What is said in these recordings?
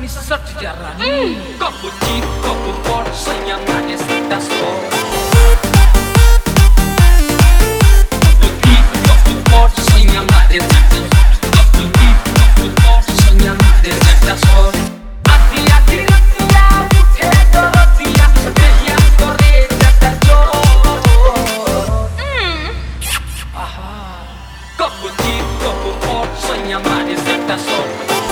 Berani sat jarani Kopu cip, kopu por Senyang esta sol Kopu cip, kopu por Senyang esta sol Kopu cip, kopu por Senyang esta sol Hati-hati ratia Uche dorotia Deya kore jata jor Kopu cip, kopu por Senyang esta sol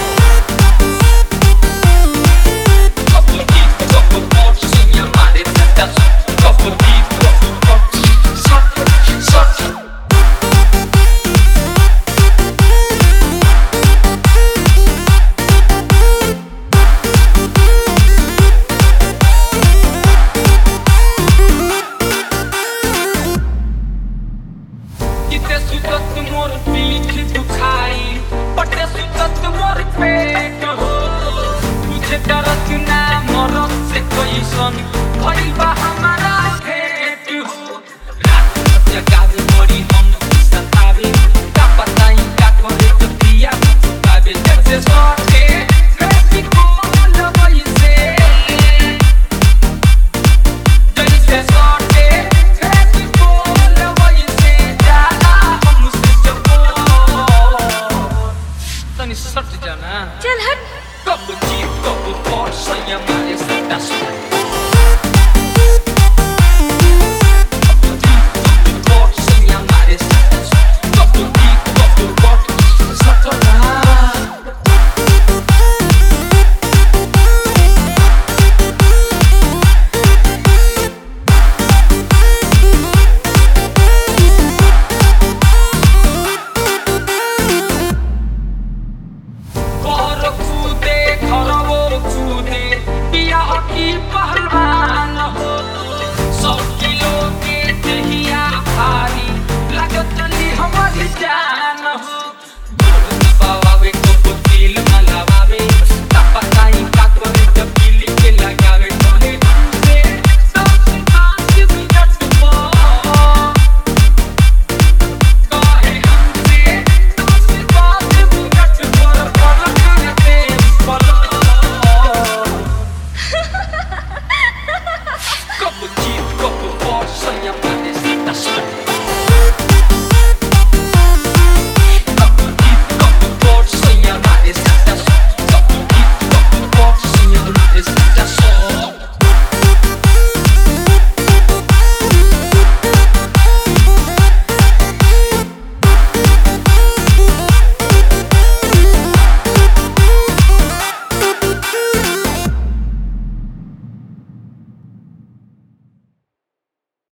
मोर पीठ दुखाई पटे सुतत मोर पेट हो तुझे डरत ना मरत से कैसन भइल बा हमारा भेट हो रात जगावे बड़ी हम सतावे का बताई का करे तो दिया पावे जैसे सके